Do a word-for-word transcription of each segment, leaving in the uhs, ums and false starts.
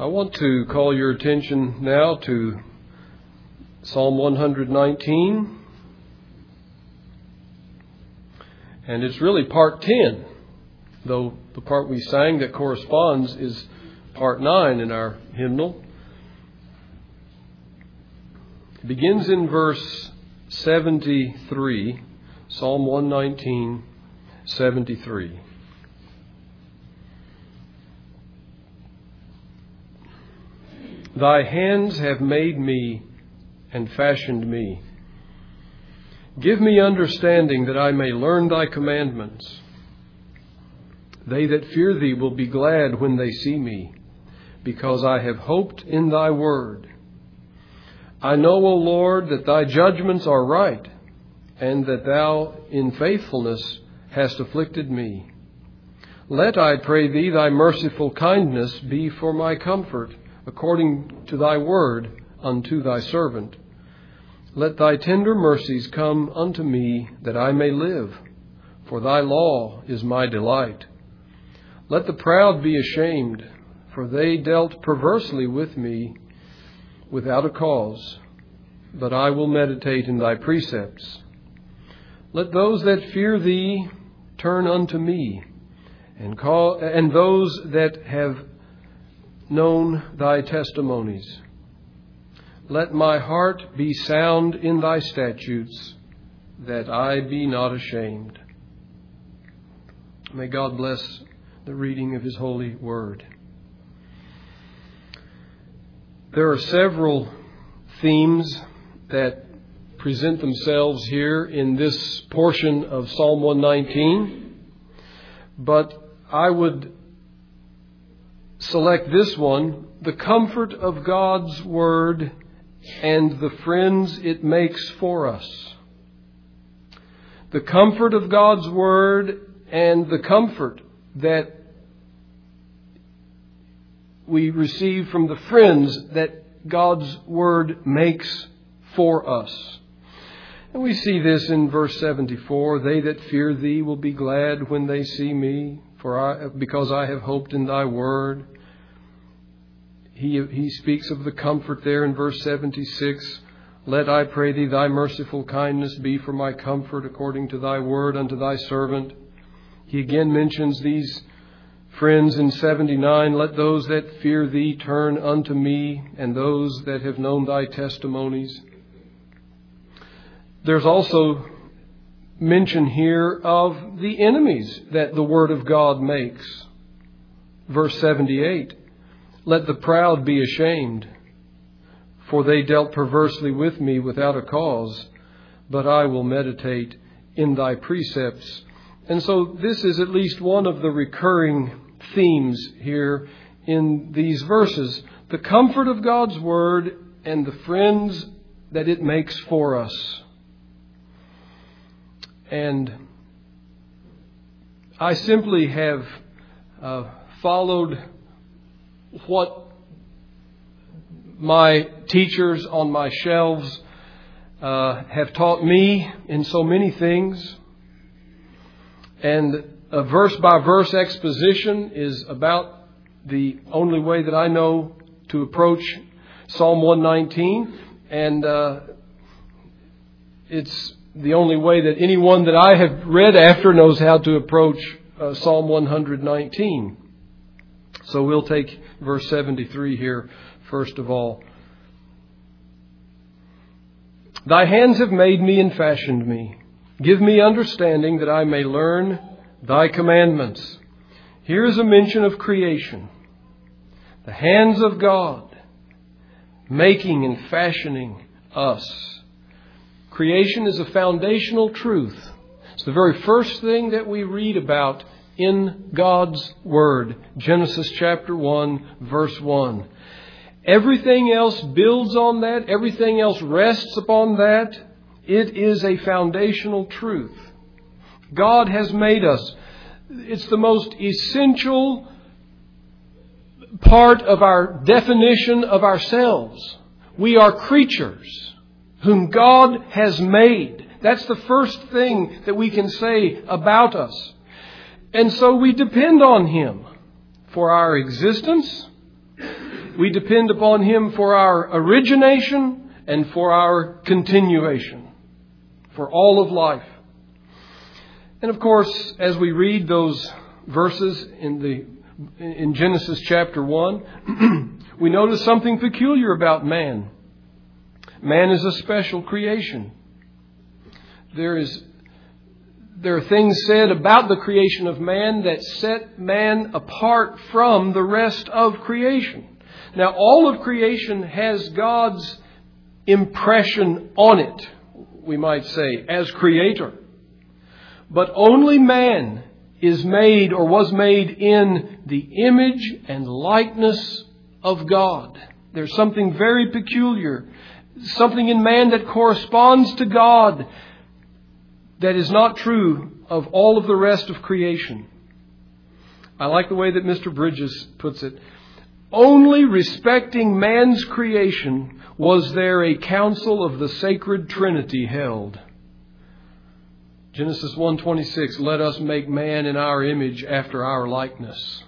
I want to call your attention now to Psalm one nineteen. And it's really part ten, though the part we sang that corresponds is part nine in our hymnal. It begins in verse seventy-three, Psalm one nineteen, seventy-three. Thy hands have made me and fashioned me. Give me understanding that I may learn thy commandments. They that fear thee will be glad when they see me, because I have hoped in thy word. I know, O Lord, that thy judgments are right, and that thou in faithfulness hast afflicted me. Let, I pray thee, thy merciful kindness be for my comfort, according to thy word unto thy servant. Let thy tender mercies come unto me, that I may live, for thy law is my delight. Let the proud be ashamed, for they dealt perversely with me without a cause, but I will meditate in thy precepts. Let those that fear thee turn unto me, and call, and those that have known thy testimonies. Let my heart be sound in thy statutes, that I be not ashamed. May God bless the reading of his holy word. There are several themes that present themselves here in this portion of Psalm one nineteen, but I would select this one, the comfort of God's word and the friends it makes for us. The comfort of God's word and the comfort that we receive from the friends that God's word makes for us. And we see this in verse seventy-four. They that fear thee will be glad when they see me, for I, because I have hoped in thy word. He, he speaks of the comfort there in verse seventy-six. Let, I pray thee, thy merciful kindness be for my comfort, according to thy word unto thy servant. He again mentions these friends in seventy-nine. Let those that fear thee turn unto me, and those that have known thy testimonies. There's also mention here of the enemies that the word of God makes. Verse seventy-eight. Let the proud be ashamed, for they dealt perversely with me without a cause, but I will meditate in thy precepts. And so this is at least one of the recurring themes here in these verses. The comfort of God's word and the friends that it makes for us. And I simply have uh, followed what my teachers on my shelves uh, have taught me in so many things. And a verse-by-verse exposition is about the only way that I know to approach Psalm one nineteen. And uh, it's the only way that anyone that I have read after knows how to approach uh, Psalm one nineteen. So we'll take verse seventy-three here first of all. Thy hands have made me and fashioned me. Give me understanding that I may learn thy commandments. Here is a mention of creation. The hands of God making and fashioning us. Creation is a foundational truth. It's the very first thing that we read about in God's Word. Genesis chapter one, verse one. Everything else builds on that. Everything else rests upon that. It is a foundational truth. God has made us. It's the most essential part of our definition of ourselves. We are creatures whom God has made. That's the first thing that we can say about us. And so we depend on Him for our existence We depend upon Him for our origination and for our continuation, for all of life. And of course, as we read those verses in the in Genesis chapter one, we notice something peculiar about man. Man is a special creation. There is There are things said about the creation of man that set man apart from the rest of creation. Now, all of creation has God's impression on it, we might say, as creator. But only man is made or was made in the image and likeness of God. There's something very peculiar, something in man that corresponds to God, that is not true of all of the rest of creation. I like the way that Mister Bridges puts it. Only respecting man's creation was there a council of the sacred Trinity held. Genesis one twenty-six, let us make man in our image after our likeness.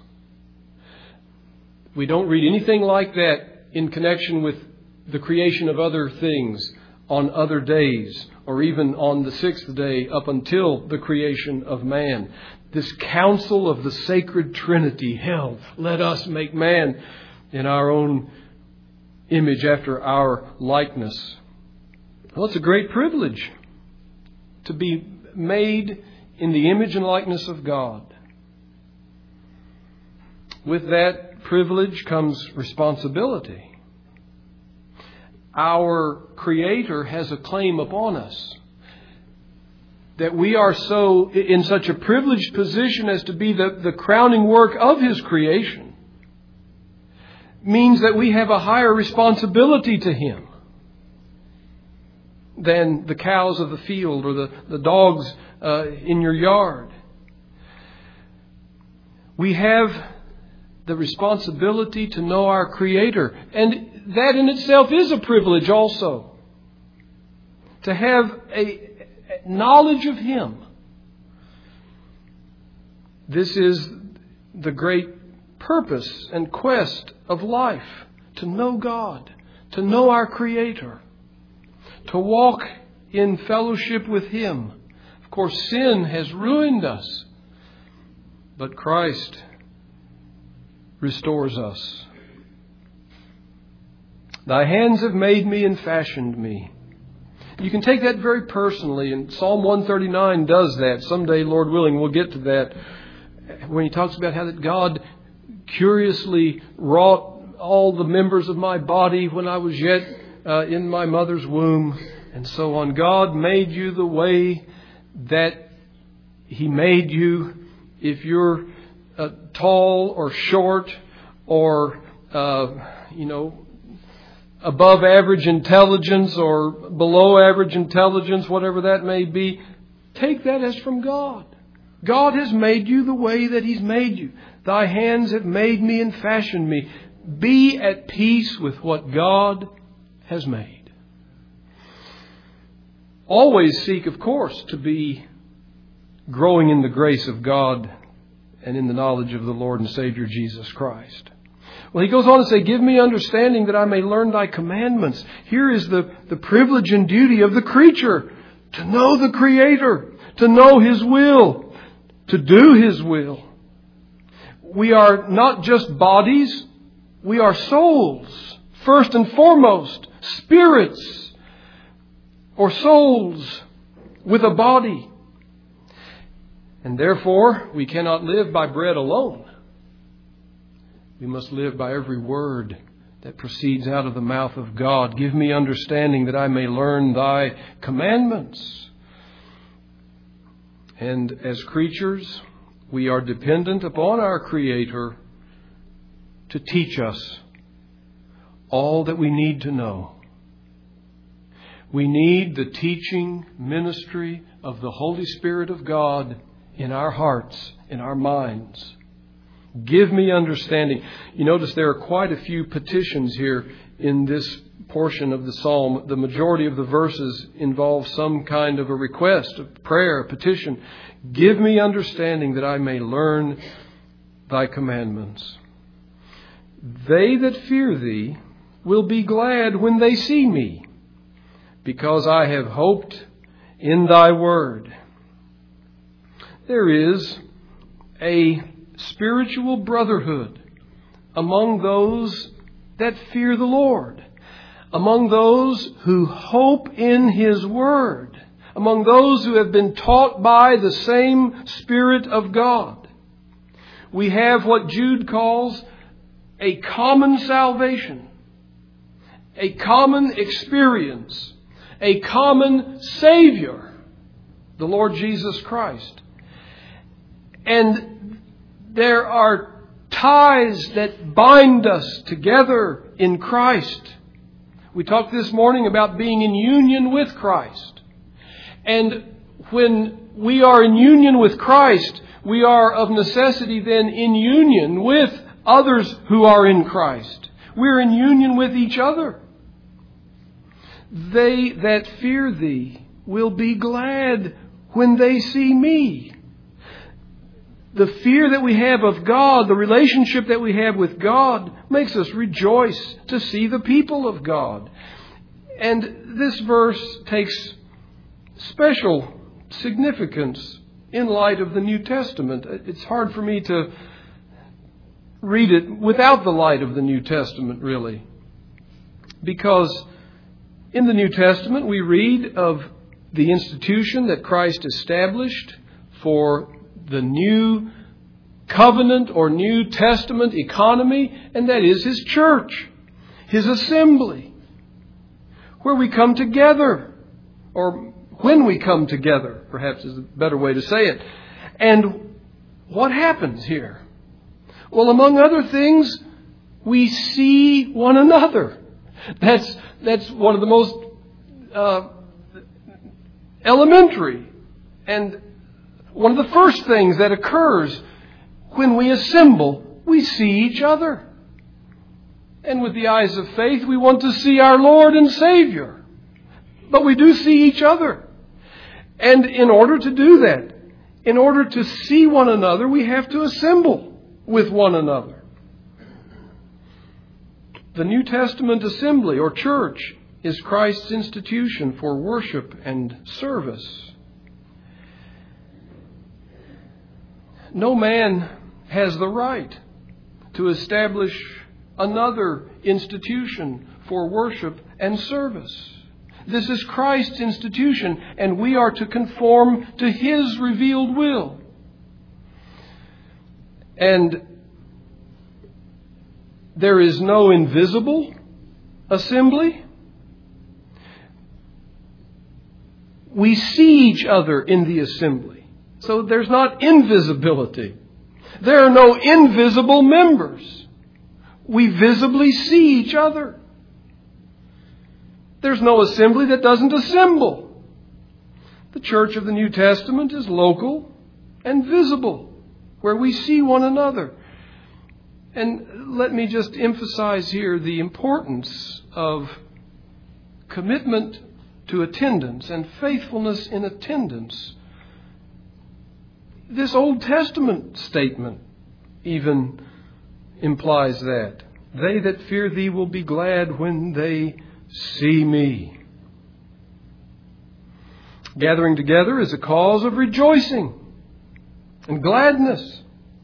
We don't read anything like that in connection with the creation of other things on other days, or even on the sixth day up until the creation of man. This council of the sacred Trinity held, let us make man in our own image after our likeness. Well, it's a great privilege to be made in the image and likeness of God. With that privilege comes responsibility. Our Creator has a claim upon us that we are so in such a privileged position as to be the, the crowning work of His creation. Means that we have a higher responsibility to Him than the cows of the field or the, the dogs uh, in your yard. We have the responsibility to know our Creator. And that in itself is a privilege also. To have a knowledge of Him. This is the great purpose and quest of life. To know God. To know our Creator. To walk in fellowship with Him. Of course, sin has ruined us. But Christ restores us. Thy hands have made me and fashioned me. You can take that very personally, and Psalm one thirty-nine does that. Someday, Lord willing, we'll get to that. When he talks about how that God curiously wrought all the members of my body when I was yet uh, in my mother's womb, and so on. God made you the way that He made you. If you're uh, tall or short or, uh, you know, above average intelligence or below average intelligence, whatever that may be, take that as from God. God has made you the way that He's made you. Thy hands have made me and fashioned me. Be at peace with what God has made. Always seek, of course, to be growing in the grace of God and in the knowledge of the Lord and Savior Jesus Christ. Well, he goes on to say, give me understanding that I may learn thy commandments. Here is the, the privilege and duty of the creature. To know the Creator. To know His will. To do His will. We are not just bodies. We are souls. First and foremost. Spirits. Or souls with a body. And therefore, we cannot live by bread alone. We must live by every word that proceeds out of the mouth of God. Give me understanding that I may learn thy commandments. And as creatures, we are dependent upon our Creator to teach us all that we need to know. We need the teaching ministry of the Holy Spirit of God in our hearts, in our minds. Give me understanding. You notice there are quite a few petitions here in this portion of the psalm. The majority of the verses involve some kind of a request, a prayer, a petition. Give me understanding that I may learn thy commandments. They that fear thee will be glad when they see me, because I have hoped in thy word. There is a spiritual brotherhood among those that fear the Lord, among those who hope in His word, among those who have been taught by the same Spirit of God. We have what Jude calls a common salvation, a common experience, a common Savior, the Lord Jesus Christ. And there are ties that bind us together in Christ. We talked this morning about being in union with Christ. And when we are in union with Christ, we are of necessity then in union with others who are in Christ. We're in union with each other. They that fear thee will be glad when they see me. The fear that we have of God, the relationship that we have with God, makes us rejoice to see the people of God. And this verse takes special significance in light of the New Testament. It's hard for me to read it without the light of the New Testament, really. Because in the New Testament we read of the institution that Christ established for the new covenant or New Testament economy, and that is His church, His assembly, where we come together, or when we come together, perhaps is a better way to say it. And what happens here? Well, among other things, we see one another. That's that's one of the most uh, elementary and one of the first things that occurs when we assemble. We see each other. And with the eyes of faith, we want to see our Lord and Savior. But we do see each other. And in order to do that, in order to see one another, we have to assemble with one another. The New Testament assembly or church is Christ's institution for worship and service. No man has the right to establish another institution for worship and service. This is Christ's institution, and we are to conform to His revealed will. And there is no invisible assembly. We see each other in the assembly. So there's not invisibility. There are no invisible members. We visibly see each other. There's no assembly that doesn't assemble. The church of the New Testament is local and visible, where we see one another. And let me just emphasize here the importance of commitment to attendance and faithfulness in attendance. This Old Testament statement even implies that. They that fear thee will be glad when they see me. Gathering together is a cause of rejoicing and gladness.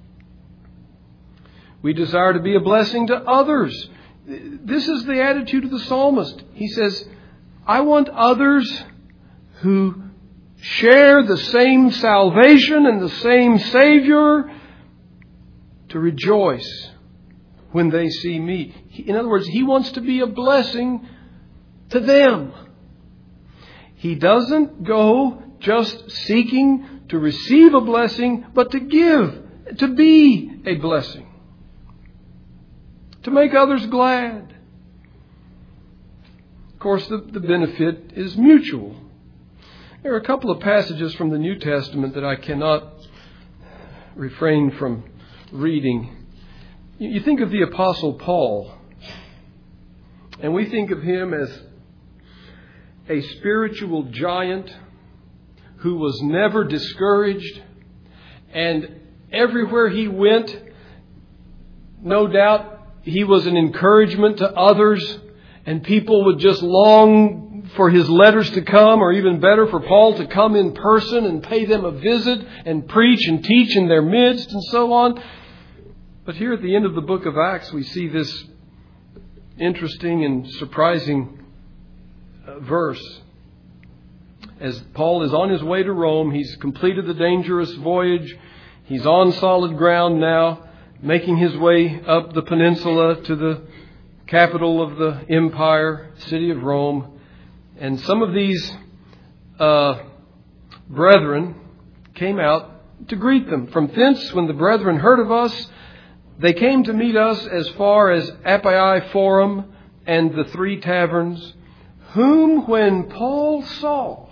We desire to be a blessing to others. This is the attitude of the psalmist. He says, I want others who share the same salvation and the same Savior to rejoice when they see me. In other words, he wants to be a blessing to them. He doesn't go just seeking to receive a blessing, but to give, to be a blessing, to make others glad. Of course, the, the benefit is mutual. There are a couple of passages from the New Testament that I cannot refrain from reading. You think of the Apostle Paul, and we think of him as a spiritual giant who was never discouraged, and everywhere he went, no doubt he was an encouragement to others, and people would just long for his letters to come, or even better, for Paul to come in person and pay them a visit and preach and teach in their midst and so on. But here at the end of the book of Acts, we see this interesting and surprising verse. As Paul is on his way to Rome, he's completed the dangerous voyage. He's on solid ground now, making his way up the peninsula to the capital of the empire, city of Rome. And some of these uh, brethren came out to greet them. From thence, when the brethren heard of us, they came to meet us as far as Appii Forum and the Three Taverns, whom when Paul saw,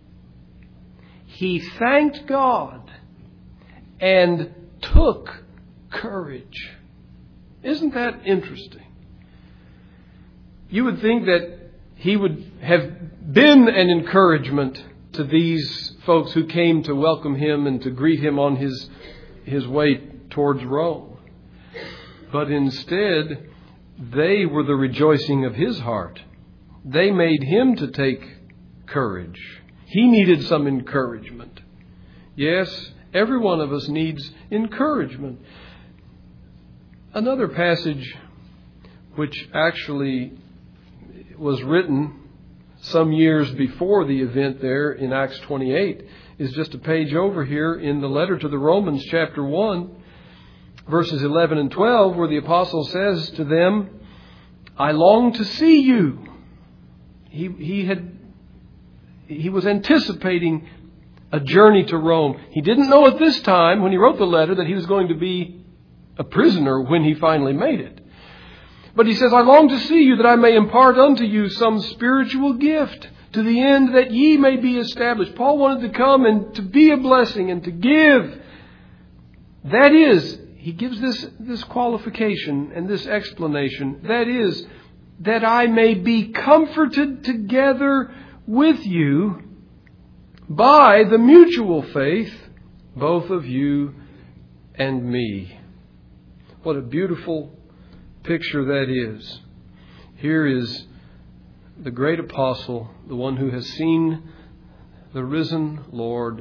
he thanked God and took courage. Isn't that interesting? You would think that he would have been an encouragement to these folks who came to welcome him and to greet him on his, his way towards Rome. But instead, they were the rejoicing of his heart. They made him to take courage. He needed some encouragement. Yes, every one of us needs encouragement. Another passage which actually was written some years before the event there in Acts twenty-eight is just a page over here in the letter to the Romans, chapter one, verses eleven and twelve, where the apostle says to them, I long to see you. He, he had He was anticipating a journey to Rome. He didn't know at this time, when he wrote the letter, that he was going to be a prisoner when he finally made it. But he says, I long to see you, that I may impart unto you some spiritual gift, to the end that ye may be established. Paul wanted to come and to be a blessing and to give. That is, he gives this, this qualification and this explanation. That is, that I may be comforted together with you by the mutual faith, both of you and me. What a beautiful picture that is. Here is the great apostle, the one who has seen the risen Lord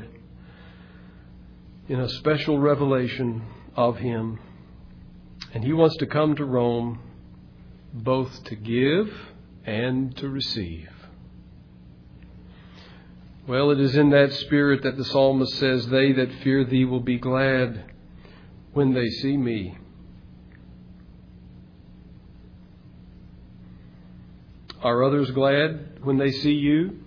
in a special revelation of him. And he wants to come to Rome both to give and to receive. Well, it is in that spirit that the psalmist says, they that fear thee will be glad when they see me. Are others glad when they see you?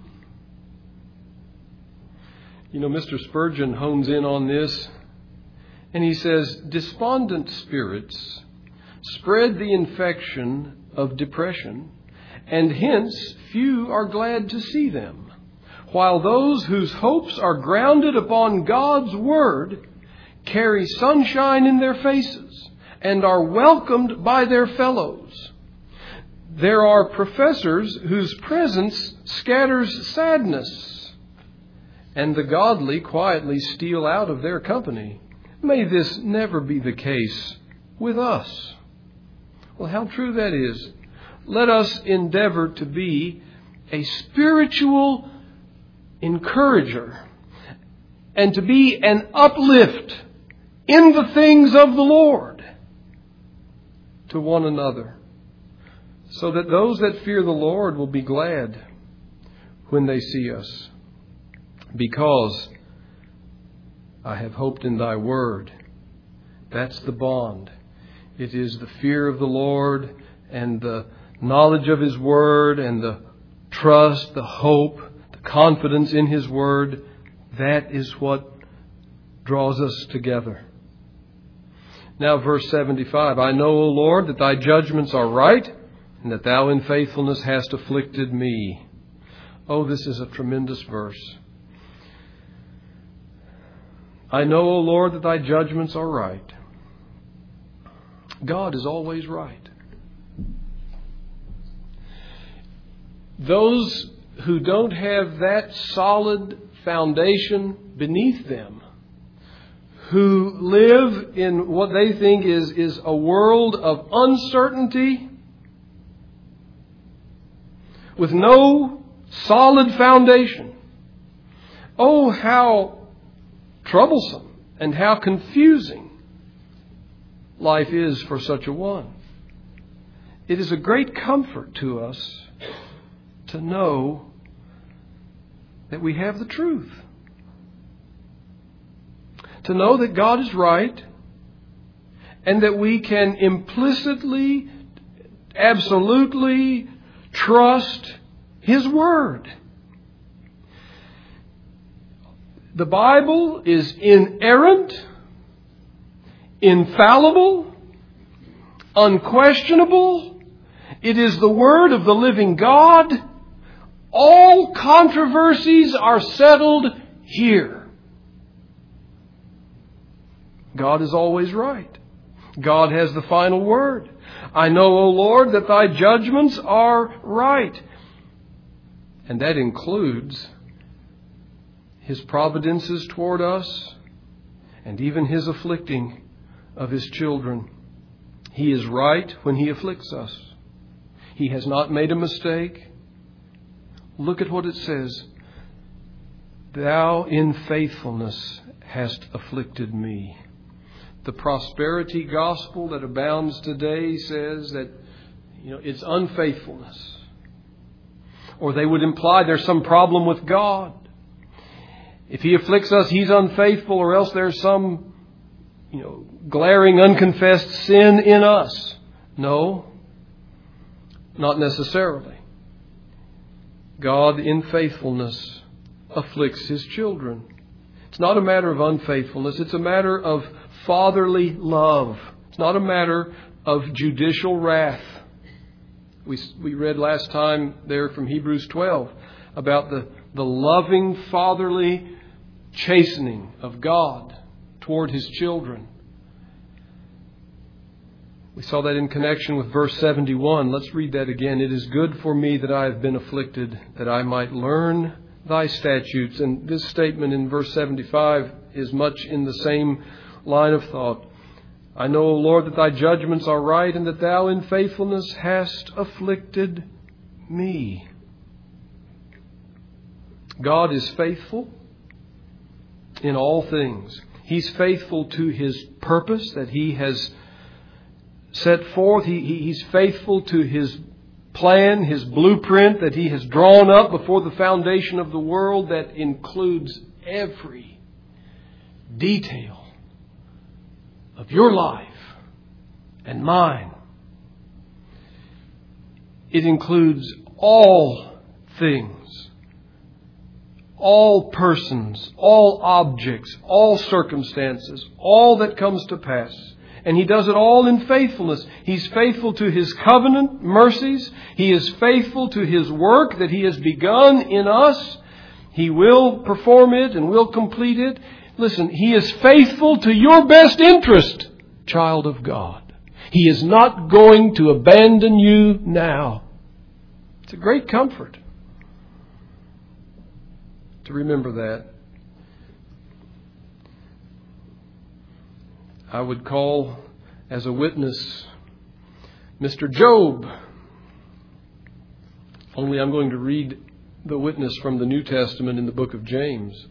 You know, Mister Spurgeon hones in on this, and he says, despondent spirits spread the infection of depression, and hence few are glad to see them, while those whose hopes are grounded upon God's Word carry sunshine in their faces and are welcomed by their fellows. There are professors whose presence scatters sadness, and the godly quietly steal out of their company. May this never be the case with us. Well, how true that is. Let us endeavor to be a spiritual encourager and to be an uplift in the things of the Lord to one another, so that those that fear the Lord will be glad when they see us, because I have hoped in thy word. That's the bond. It is the fear of the Lord and the knowledge of his word and the trust, the hope, the confidence in his word. That is what draws us together. Now, verse seventy-five, I know, O Lord, that thy judgments are right, and that thou in faithfulness hast afflicted me. Oh, this is a tremendous verse. I know, O Lord, that thy judgments are right. God is always right. Those who don't have that solid foundation beneath them, who live in what they think is, is a world of uncertainty with no solid foundation. Oh, how troublesome and how confusing life is for such a one. It is a great comfort to us to know that we have the truth. To know that God is right and that we can implicitly, absolutely trust His Word. The Bible is inerrant, infallible, unquestionable. It is the Word of the living God. All controversies are settled here. God is always right. God has the final word. I know, O Lord, that Thy judgments are right. And that includes His providences toward us and even His afflicting of His children. He is right when He afflicts us. He has not made a mistake. Look at what it says. Thou in faithfulness hast afflicted me. The prosperity gospel that abounds today says that, you know, it's unfaithfulness. Or they would imply there's some problem with God. If He afflicts us, He's unfaithful, or else there's some, you know, glaring unconfessed sin in us. No, not necessarily. God in faithfulness afflicts His children. It's not a matter of unfaithfulness. It's a matter of fatherly love. It's not a matter of judicial wrath. We we read last time there from Hebrews twelve about the, the loving fatherly chastening of God toward His children. We saw that in connection with verse seventy-one. Let's read that again. It is good for me that I have been afflicted, that I might learn Thy statutes. And this statement in verse seventy-five is much in the same line of thought. I know, O Lord, that Thy judgments are right, and that Thou in faithfulness hast afflicted me. God is faithful in all things. He's faithful to His purpose that He has set forth. He, he, he's faithful to His plan, His blueprint that He has drawn up before the foundation of the world, that includes every detail of your life and mine. It includes all things, all persons, all objects, all circumstances, all that comes to pass. And He does it all in faithfulness. He's faithful to His covenant mercies. He is faithful to His work that He has begun in us. He will perform it and will complete it. Listen, He is faithful to your best interest, child of God. He is not going to abandon you now. It's a great comfort to remember that. I would call as a witness Mister Job. Only I'm going to read the witness from the New Testament in the book of James.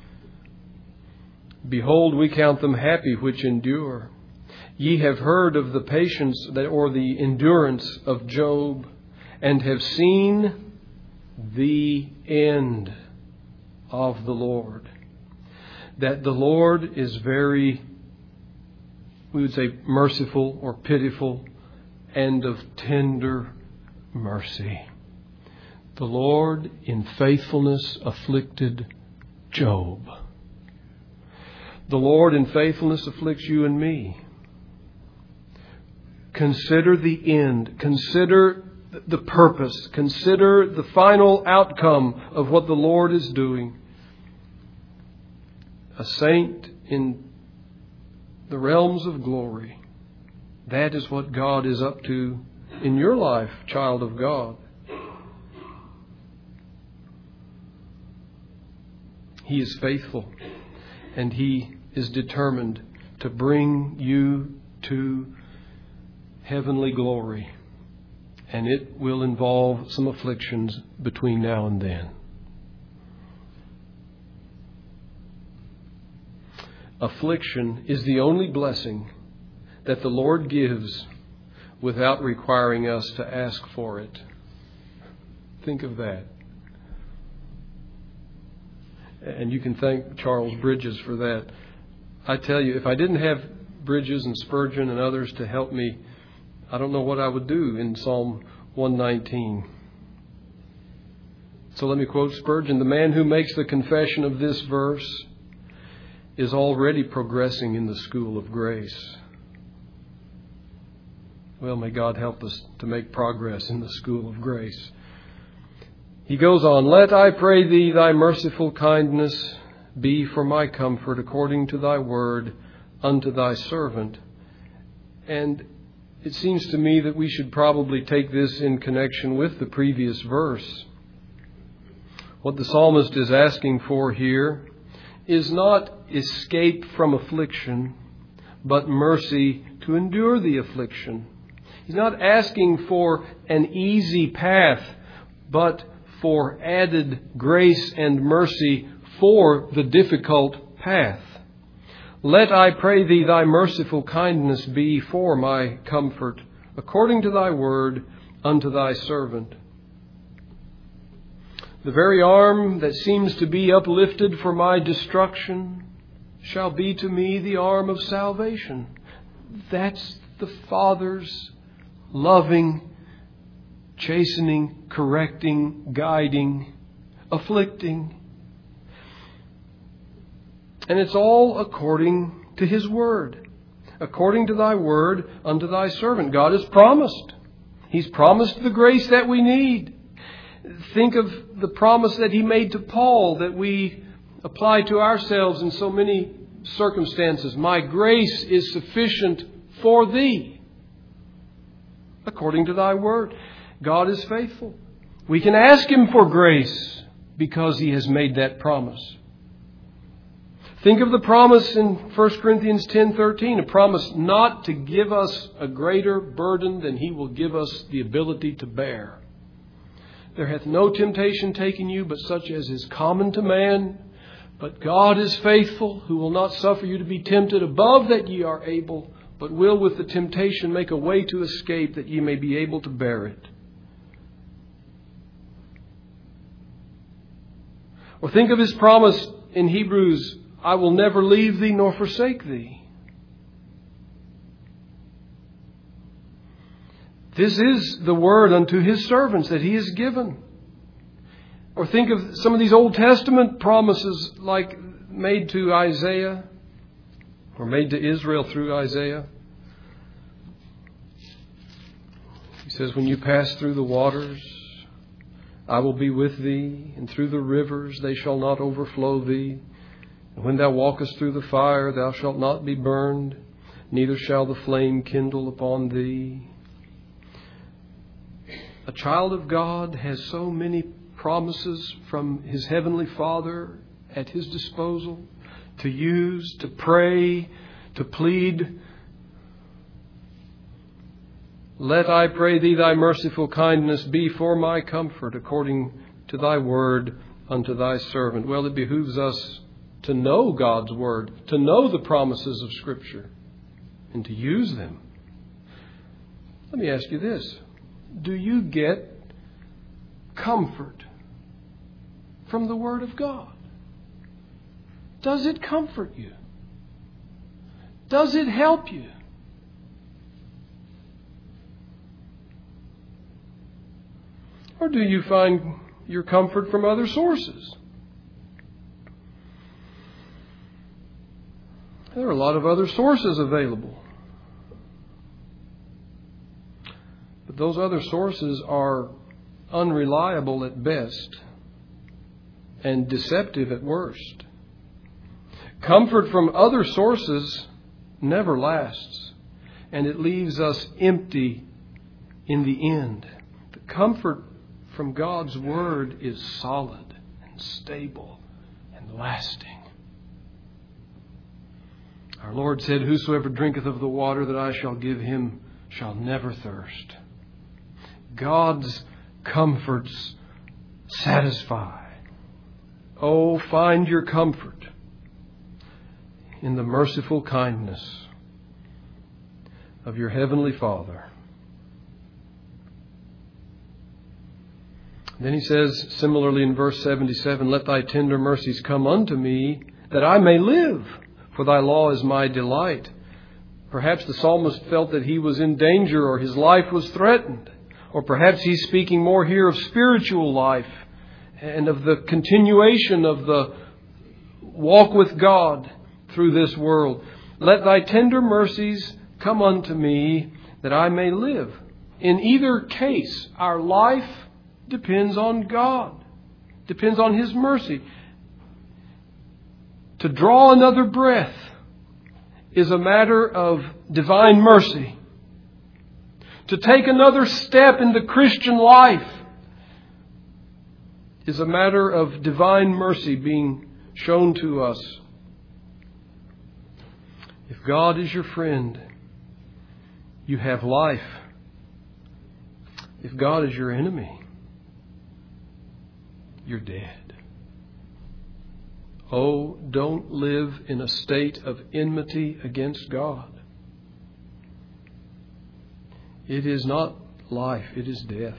Behold, we count them happy which endure. Ye have heard of the patience that, or the endurance of Job, and have seen the end of the Lord. That the Lord is very, we would say, merciful or pitiful, and of tender mercy. The Lord in faithfulness afflicted Job. The Lord in faithfulness afflicts you and me. Consider the end. Consider the purpose. Consider the final outcome of what the Lord is doing. A saint in the realms of glory. That is what God is up to in your life, child of God. He is faithful, and He is determined to bring you to heavenly glory. And it will involve some afflictions between now and then. Affliction is the only blessing that the Lord gives without requiring us to ask for it. Think of that. And you can thank Charles Bridges for that. I tell you, if I didn't have Bridges and Spurgeon and others to help me, I don't know what I would do in Psalm one nineteen. So let me quote Spurgeon. The man who makes the confession of this verse is already progressing in the school of grace. Well, may God help us to make progress in the school of grace. He goes on, let, I pray thee, thy merciful kindness be for my comfort according to thy word unto thy servant. And it seems to me that we should probably take this in connection with the previous verse. What the psalmist is asking for here is not escape from affliction, but mercy to endure the affliction. He's not asking for an easy path, but for added grace and mercy for the difficult path. Let, I pray thee, thy merciful kindness be for my comfort, according to thy word unto thy servant. The very arm that seems to be uplifted for my destruction shall be to me the arm of salvation. That's the Father's loving, chastening, correcting, guiding, afflicting. And it's all according to His word. According to thy word unto thy servant. God has promised. He's promised the grace that we need. Think of the promise that He made to Paul that we apply to ourselves in so many circumstances. My grace is sufficient for thee. According to thy word. God is faithful. We can ask Him for grace because He has made that promise. Think of the promise in First Corinthians ten thirteen, a promise not to give us a greater burden than He will give us the ability to bear. There hath no temptation taken you but such as is common to man. But God is faithful, who will not suffer you to be tempted above that ye are able, but will with the temptation make a way to escape that ye may be able to bear it. Or think of His promise in Hebrews, I will never leave thee nor forsake thee. This is the word unto His servants that He has given. Or think of some of these Old Testament promises like made to Isaiah or made to Israel through Isaiah. He says, when you pass through the waters, I will be with thee, and through the rivers they shall not overflow thee. And when thou walkest through the fire, thou shalt not be burned, neither shall the flame kindle upon thee. A child of God has so many promises from his Heavenly Father at his disposal to use, to pray, to plead. Let, I pray thee, thy merciful kindness be for my comfort according to thy word unto thy servant. Well, it behooves us to know God's word, to know the promises of Scripture, and to use them. Let me ask you this. Do you get comfort from the Word of God? Does it comfort you? Does it help you? Or do you find your comfort from other sources? There are a lot of other sources available. But those other sources are unreliable at best and deceptive at worst. Comfort from other sources never lasts, and it leaves us empty in the end. The comfort from God's Word is solid and stable and lasting. Our Lord said, "Whosoever drinketh of the water that I shall give him shall never thirst." God's comforts satisfy. Oh, find your comfort in the merciful kindness of your Heavenly Father. Then he says, similarly in verse seventy-seven, "Let thy tender mercies come unto me, that I may live, for thy law is my delight." Perhaps the psalmist felt that he was in danger or his life was threatened. Or perhaps he's speaking more here of spiritual life and of the continuation of the walk with God through this world. "Let thy tender mercies come unto me, that I may live." In either case, our life depends on God, depends on His mercy. To draw another breath is a matter of divine mercy. To take another step in the Christian life is a matter of divine mercy being shown to us. If God is your friend, you have life. If God is your enemy, you're dead. Oh, don't live in a state of enmity against God. It is not life, it is death.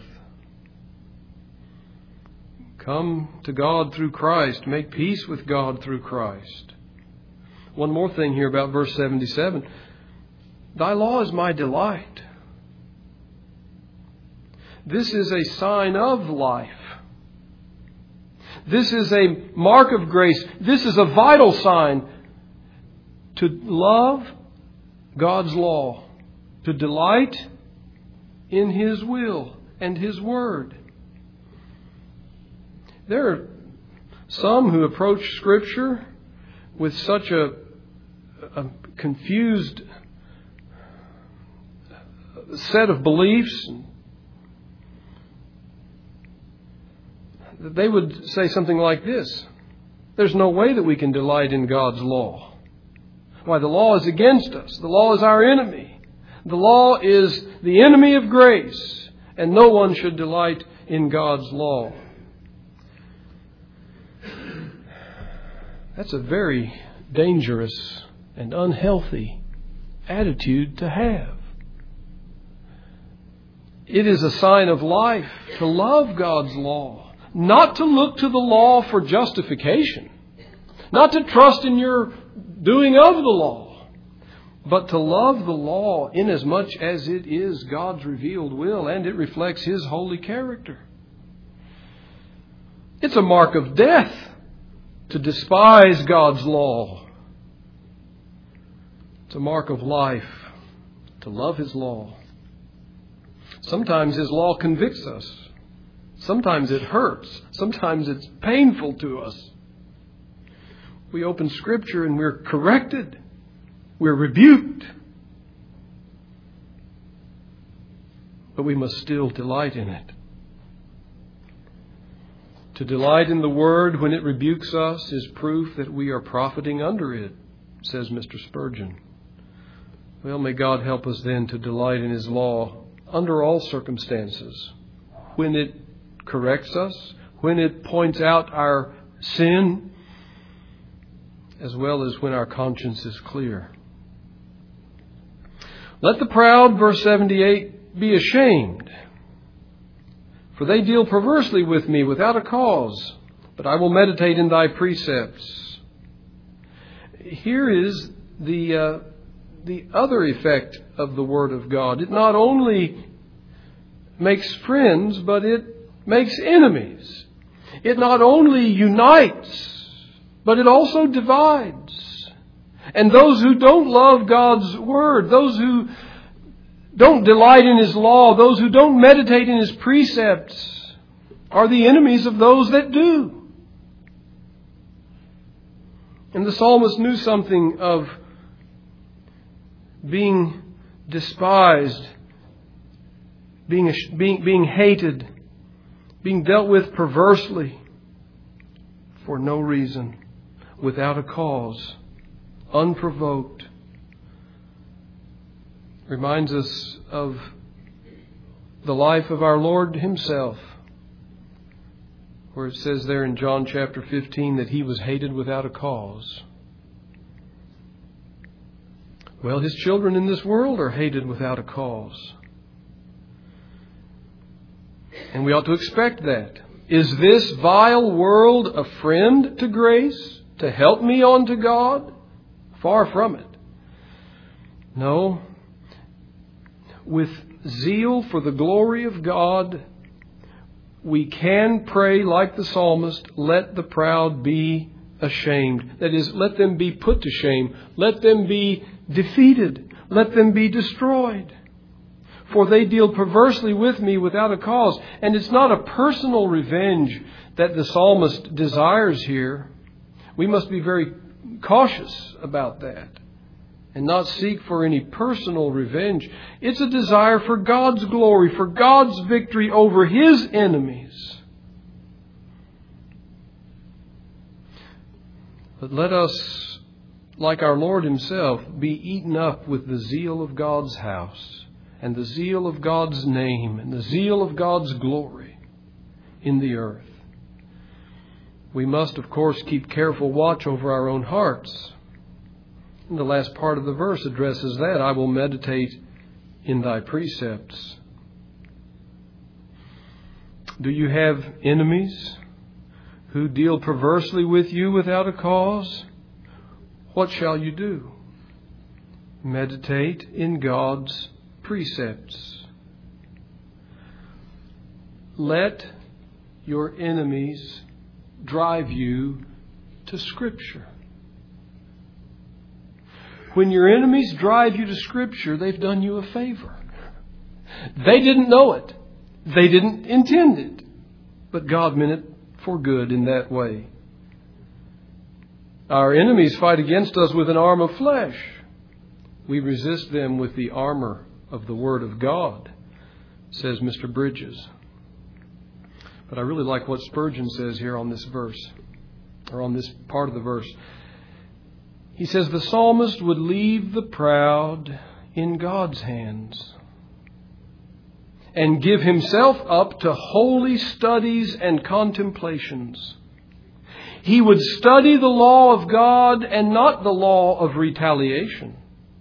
Come to God through Christ. Make peace with God through Christ. One more thing here about verse seventy-seven. Thy law is my delight. This is a sign of life. This is a mark of grace. This is a vital sign to love God's law, to delight in His will and His Word. There are some who approach Scripture with such a, a confused set of beliefs that they would say something like this: there's no way that we can delight in God's law. Why, the law is against us. The law is our enemy. The law is the enemy of grace, and no one should delight in God's law. That's a very dangerous and unhealthy attitude to have. It is a sign of life to love God's law, not to look to the law for justification, not to trust in your doing of the law, but to love the law inasmuch as it is God's revealed will and it reflects His holy character. It's a mark of death to despise God's law. It's a mark of life to love His law. Sometimes His law convicts us. Sometimes it hurts. Sometimes it's painful to us. We open Scripture and we're corrected. We're rebuked. But we must still delight in it. To delight in the Word when it rebukes us is proof that we are profiting under it, says Mister Spurgeon. Well, may God help us then to delight in His law under all circumstances. When it corrects us, when it points out our sin, as well as when our conscience is clear. Let the proud, verse seventy-eight, be ashamed, for they deal perversely with me without a cause, but I will meditate in thy precepts. Here is the uh, the other effect of the Word of God. It not only makes friends, but it makes enemies. It not only unites, but it also divides. And those who don't love God's Word, those who don't delight in His law, those who don't meditate in His precepts, are the enemies of those that do. And the psalmist knew something of being despised, being, being, being hated, being dealt with perversely for no reason, without a cause, unprovoked, reminds us of the life of our Lord Himself, where it says there in John chapter fifteen that He was hated without a cause. Well, His children in this world are hated without a cause. And we ought to expect that. Is this vile world a friend to grace, to help me on to God? Far from it. No. With zeal for the glory of God, we can pray like the psalmist, let the proud be ashamed. That is, let them be put to shame. Let them be defeated. Let them be destroyed. For they deal perversely with me without a cause. And it's not a personal revenge that the psalmist desires here. We must be very cautious about that and not seek for any personal revenge. It's a desire for God's glory, for God's victory over His enemies. But let us, like our Lord Himself, be eaten up with the zeal of God's house and the zeal of God's name and the zeal of God's glory in the earth. We must, of course, keep careful watch over our own hearts. And the last part of the verse addresses that. I will meditate in thy precepts. Do you have enemies who deal perversely with you without a cause? What shall you do? Meditate in God's precepts. Let your enemies drive you to Scripture. When your enemies drive you to Scripture, they've done you a favor. They didn't know it. They didn't intend it. But God meant it for good in that way. Our enemies fight against us with an arm of flesh. We resist them with the armor of the Word of God, says Mister Bridges. But I really like what Spurgeon says here on this verse, or on this part of the verse. He says, the psalmist would leave the proud in God's hands and give himself up to holy studies and contemplations. He would study the law of God and not the law of retaliation.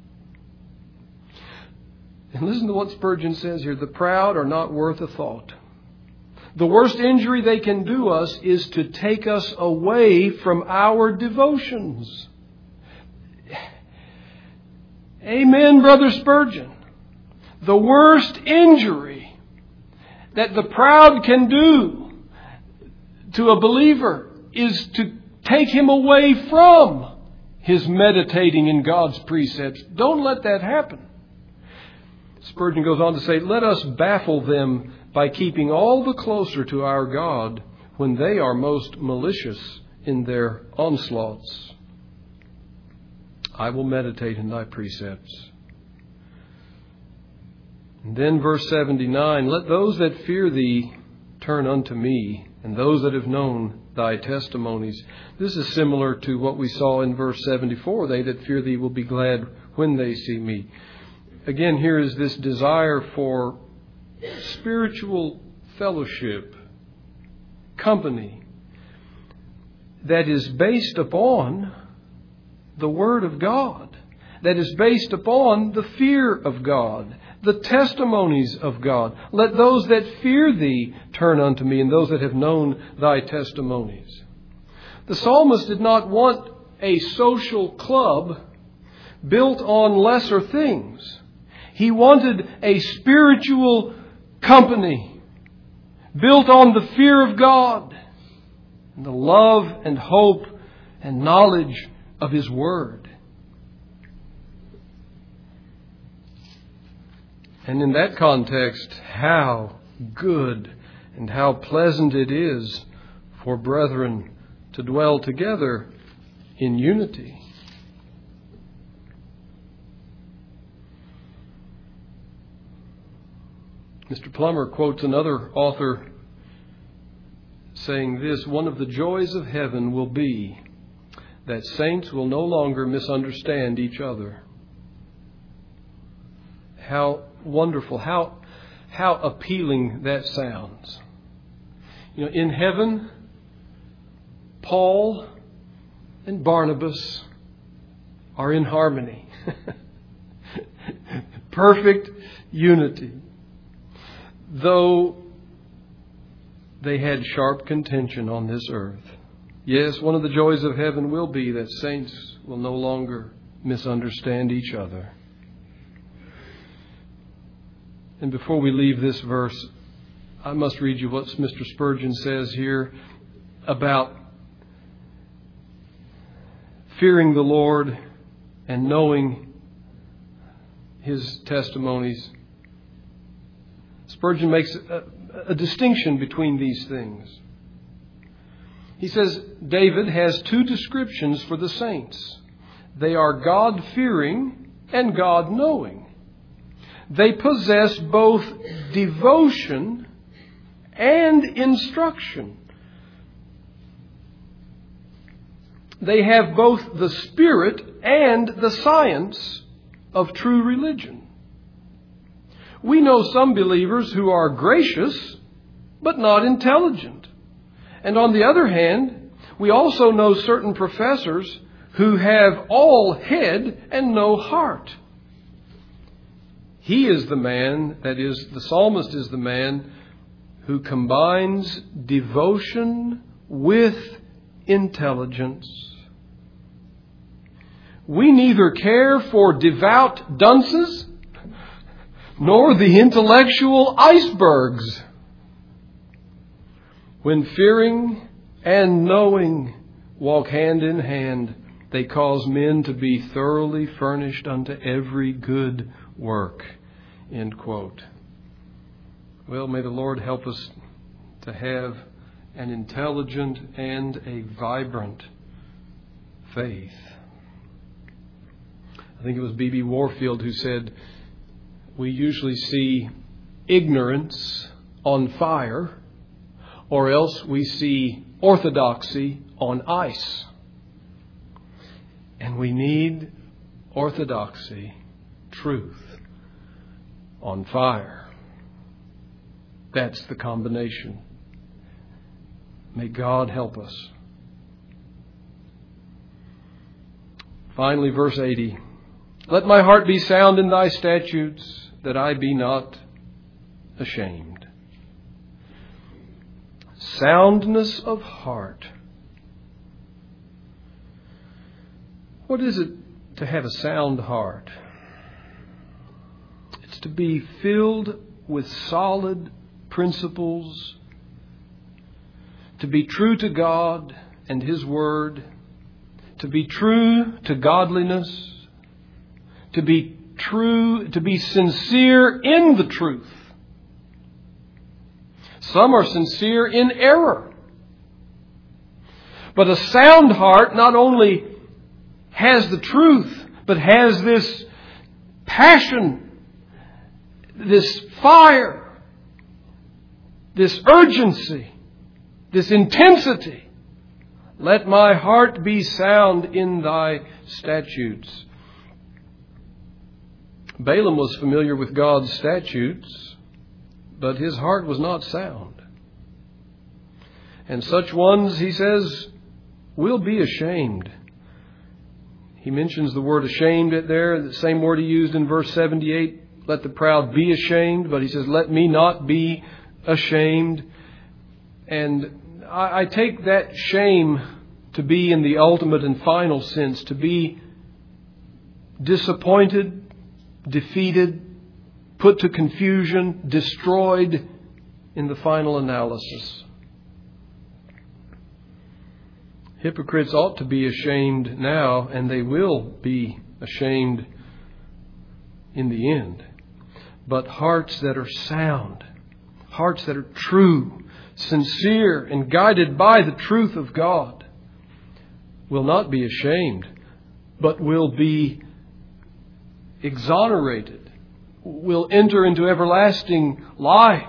And listen to what Spurgeon says here. The proud are not worth a thought. The worst injury they can do us is to take us away from our devotions. Amen, Brother Spurgeon. The worst injury that the proud can do to a believer is to take him away from his meditating in God's precepts. Don't let that happen. Spurgeon goes on to say, let us baffle them by keeping all the closer to our God when they are most malicious in their onslaughts. I will meditate in thy precepts. And then verse seventy-nine, let those that fear thee turn unto me, and those that have known thy testimonies. This is similar to what we saw in verse seventy-four. They that fear thee will be glad when they see me. Again, here is this desire for spiritual fellowship, company, that is based upon the Word of God, that is based upon the fear of God, the testimonies of God. Let those that fear thee turn unto me, and those that have known thy testimonies. The psalmist did not want a social club built on lesser things. He wanted a spiritual company built on the fear of God and the love and hope and knowledge of His Word. And in that context, how good and how pleasant it is for brethren to dwell together in unity. Mister Plummer quotes another author saying this, one of the joys of heaven will be that saints will no longer misunderstand each other. How wonderful, how, how appealing that sounds. You know, in heaven, Paul and Barnabas are in harmony. Perfect unity. Though they had sharp contention on this earth. Yes, one of the joys of heaven will be that saints will no longer misunderstand each other. And before we leave this verse, I must read you what Mister Spurgeon says here about fearing the Lord and knowing His testimonies. Spurgeon makes a, a distinction between these things. He says, David has two descriptions for the saints. They are God-fearing and God-knowing. They possess both devotion and instruction. They have both the spirit and the science of true religion. We know some believers who are gracious but not intelligent. And on the other hand, we also know certain professors who have all head and no heart. He is the man, that is, the psalmist is the man who combines devotion with intelligence. We neither care for devout dunces nor the intellectual icebergs. When fearing and knowing walk hand in hand, they cause men to be thoroughly furnished unto every good work. End quote. Well, may the Lord help us to have an intelligent and a vibrant faith. I think it was B B Warfield who said, we usually see ignorance on fire, or else we see orthodoxy on ice. And we need orthodoxy, truth, on fire. That's the combination. May God help us. Finally, verse eighty. Let my heart be sound in thy statutes, that I be not ashamed. Soundness of heart. What is it to have a sound heart? It's to be filled with solid principles, to be true to God and His Word, to be true to godliness, to be true, to be sincere in the truth. Some are sincere in error. But a sound heart not only has the truth, but has this passion, this fire, this urgency, this intensity. Let my heart be sound in thy statutes. Balaam was familiar with God's statutes, but his heart was not sound. And such ones, he says, will be ashamed. He mentions the word ashamed there, the same word he used in verse seventy-eight. Let the proud be ashamed, but he says, let me not be ashamed. And I, I take that shame to be in the ultimate and final sense, to be disappointed, defeated, put to confusion, destroyed in the final analysis. Hypocrites ought to be ashamed now, and they will be ashamed in the end. But hearts that are sound, hearts that are true, sincere, and guided by the truth of God will not be ashamed, but will be exonerated, will enter into everlasting life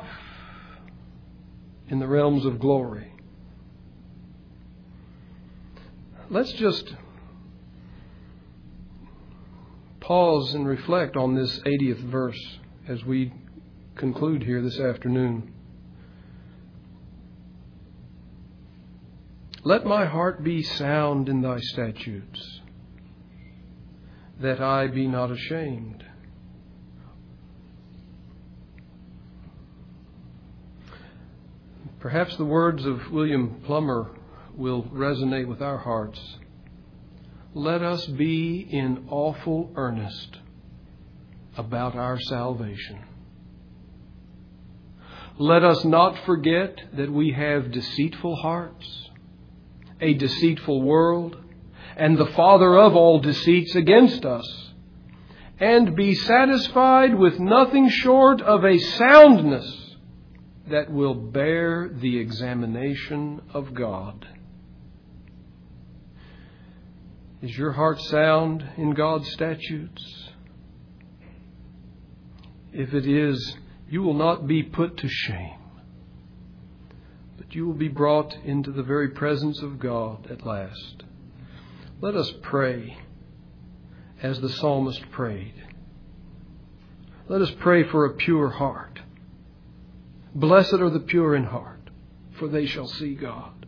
in the realms of glory. Let's just pause and reflect on this eightieth verse as we conclude here this afternoon. Let my heart be sound in thy statutes, that I be not ashamed. Perhaps the words of William Plummer will resonate with our hearts. Let us be in awful earnest about our salvation. Let us not forget that we have deceitful hearts, a deceitful world, and the father of all deceits against us, and be satisfied with nothing short of a soundness that will bear the examination of God. Is your heart sound in God's statutes? If it is, you will not be put to shame, but you will be brought into the very presence of God at last. Let us pray as the psalmist prayed. Let us pray for a pure heart. Blessed are the pure in heart, for they shall see God.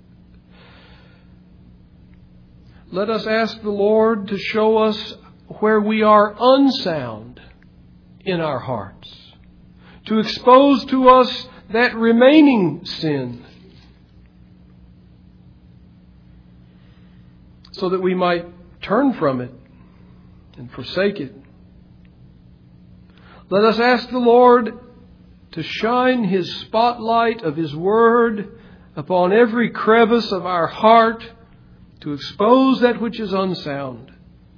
Let us ask the Lord to show us where we are unsound in our hearts, to expose to us that remaining sin, so that we might turn from it and forsake it. Let us ask the Lord to shine His spotlight of His Word upon every crevice of our heart, to expose that which is unsound.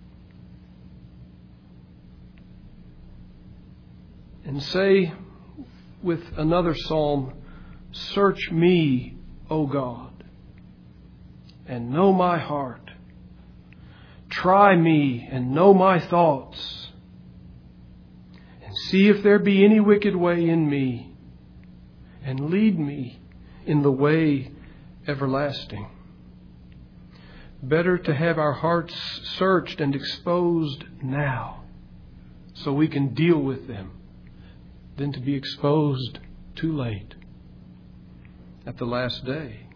And say with another psalm, search me, O God, and know my heart. Try me and know my thoughts, and see if there be any wicked way in me, and lead me in the way everlasting. Better to have our hearts searched and exposed now, so we can deal with them, than to be exposed too late at the last day.